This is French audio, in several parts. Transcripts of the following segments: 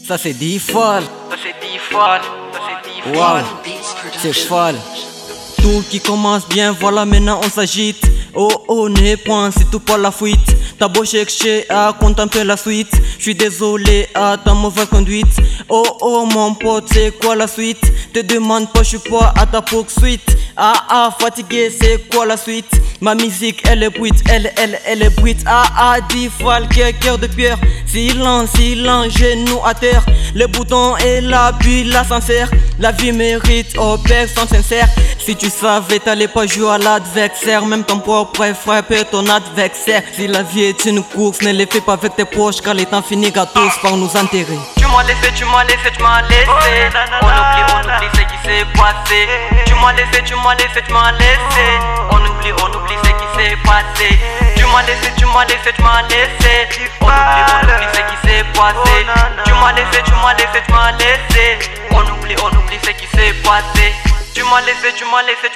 Ça c'est dit folle. Ça c'est dit folle. Ça c'est dit folle. Wow, c'est folle. Tout qui commence bien, voilà maintenant on s'agite. Oh oh, n'est point, c'est tout pour la fuite. T'as beau chercher à contempler la suite. J'suis désolé à ta mauvaise conduite. Oh oh mon pote, c'est quoi la suite? Te demande pas, j'suis pas à ta poursuite. Ah ah, fatigué, c'est quoi la suite? Ma musique elle est brute, elle est brute. Ah ah, dit folle, cœur de pierre. Silence, genou à terre. Le bouton est là, puis l'ascenseur. La vie mérite, oh personne sincère. Si tu savais, t'allais pas jouer à l'adversaire. Même ton propre frère peut ton adversaire. Si la vie est une course, ne les fais pas avec tes proches, car les temps finit à tous par nous enterrer. Tu m'as laissé, tu m'as laissé. On oublie ce qui s'est passé. Tu m'as laissé, tu m'as laissé. On oublie ce qui s'est passé. Tu m'as laissé, tu m'as laissé. On oublie ce qui s'est passé. Tu m'as laissé, tu m'as laissé. On oublie ce qui s'est passé. Tu m'as laissé, tu m'as laissé.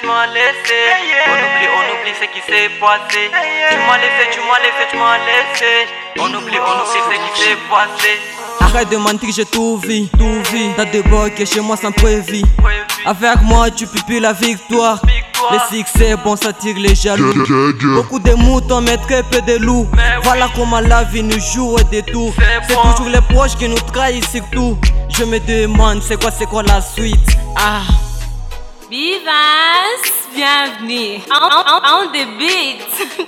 On oublie ce qui s'est passé. Tu m'as laissé. On oublie ce qui s'est passé. Arrête de mentir, j'ai tout vu. T'as débarqué chez moi sans prévu. Avec moi tu peux plus la victoire. Le succès bon, ça tire les jaloux. Beaucoup de moutons mais très peu de loups. Voilà comment la vie nous joue des tours. C'est toujours les proches qui nous trahissent surtout. Je me demande c'est quoi la suite. Ah. Bivas, bienvenue on the beat.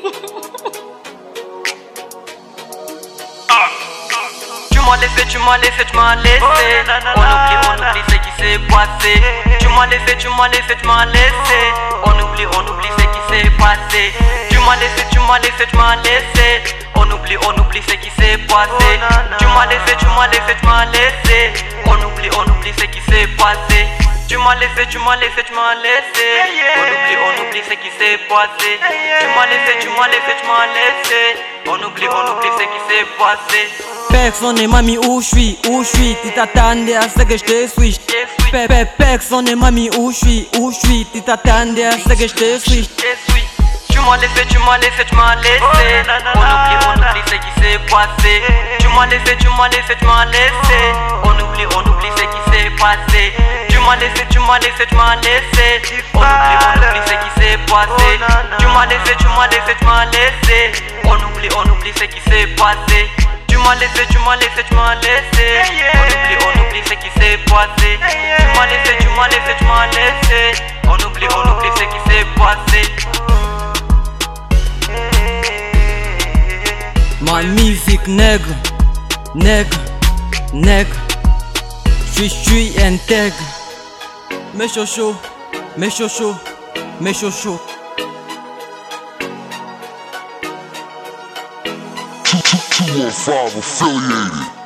Tu m'as laissé. On oublie ce qui s'est passé. Tu m'as laissé. On oublie ce qui s'est passé. Tu m'as laissé. On oublie ce qui s'est passé. Tu m'as laissé. On oublie ce qui s'est passé. Tu m'as laissé. On oublie ce qui s'est passé. Tu m'as laissé. On oublie ce qui s'est passé. Personne ne m'a mis où je suis. Tu t'attendais à ce que je te suis. Personne ne m'a mis où je suis. Tu t'attendais à ce que je te suis. Tu m'as laissé. On oublie ce qui s'est passé. Tu m'as laissé. On oublie ce qui s'est passé. Tu m'as laissé. On oublie ce qui s'est passé. Tu m'as laissé. On oublie ce qui s'est passé. Tu m'as laissé. On oublie ce qui s'est passé. Tu m'as laissé. On oublie ce qui s'est passé. Ma musique nègre. Je suis intègre. Mes chochos. Two, 215 affiliated.